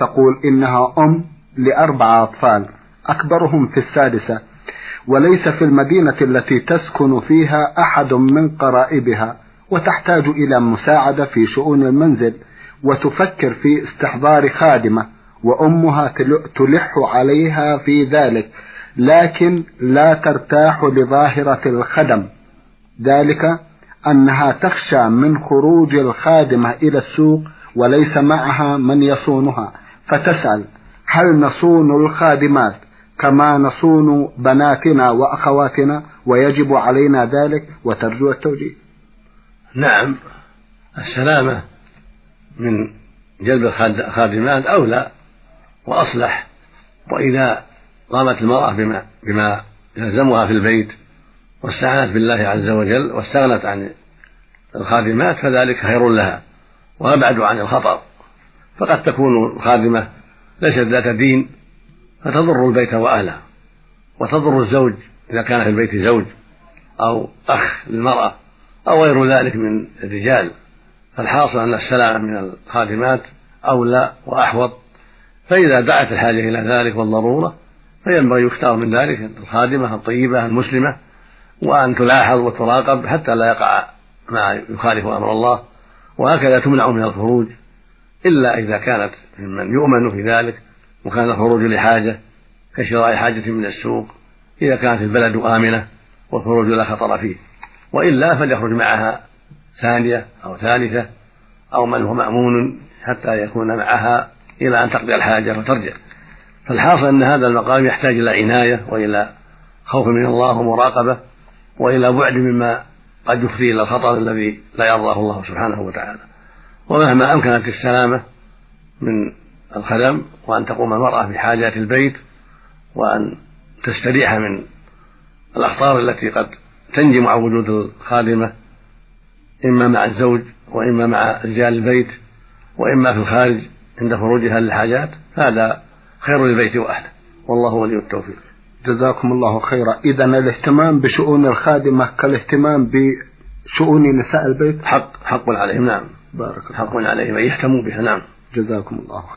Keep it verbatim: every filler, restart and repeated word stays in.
تقول إنها أم لأربعة أطفال أكبرهم في السادسة، وليس في المدينة التي تسكن فيها أحد من قرائبها، وتحتاج إلى مساعدة في شؤون المنزل، وتفكر في استحضار خادمة، وأمها تلح عليها في ذلك، لكن لا ترتاح لظاهرة الخدم، ذلك أنها تخشى من خروج الخادمة إلى السوق وليس معها من يصونها، فتسأل: هل نصون الخادمات كما نصون بناتنا وأخواتنا ويجب علينا ذلك؟ وترجو التوجيه. نعم، السلامة من جلب الخادمات أولى وأصلح، وإذا قامت المرأة بما, بما يلزمها في البيت واستعانت بالله عز وجل واستغنت عن الخادمات فذلك خير لها وأبعد عن الخطر. فقد تكون الخادمة ليست ذات دين فتضر البيت وأهله، وتضر الزوج إذا كان في البيت زوج أو أخ للمرأة أو غير ذلك من الرجال. فالحاصل أن السلامة من الخادمات أولى وأحوط، فإذا دعت الحاجة إلى ذلك والضرورة فينبغي يختار من ذلك الخادمة الطيبة المسلمة، وأن تلاحظ وتراقب حتى لا يقع ما يخالف أمر الله، وهكذا تمنع من الخروج إلا إذا كانت ممن يؤمن في ذلك، وكان الخروج لحاجة كشراء حاجة من السوق إذا كانت البلد آمنة والخروج لا خطر فيه، وإلا فليخرج معها ثانية أو ثالثة أو من هو مأمون حتى يكون معها إلى أن تقضي الحاجة وترجع. فالحاصل أن هذا المقام يحتاج إلى عناية وإلى خوف من الله ومراقبة وإلى بعد مما قد يفضي إلى الخطر الذي لا يرضاه الله سبحانه وتعالى. ومهما أمكنت السلامة من الخدم وأن تقوم المرأة بحاجات البيت وأن تستريح من الأخطار التي قد تنجم عن وجود الخادمة إما مع الزوج وإما مع رجال البيت وإما في الخارج عند خروجها للحاجات، هذا خير للبيت وأهله، والله ولي التوفيق. جزاكم الله خيرا. إذن الاهتمام بشؤون الخادمة كالاهتمام بشؤون نساء البيت حق حق عليهم. نعم، بارك الله. حق عليهم أن يهتموا بها. نعم، جزاكم الله.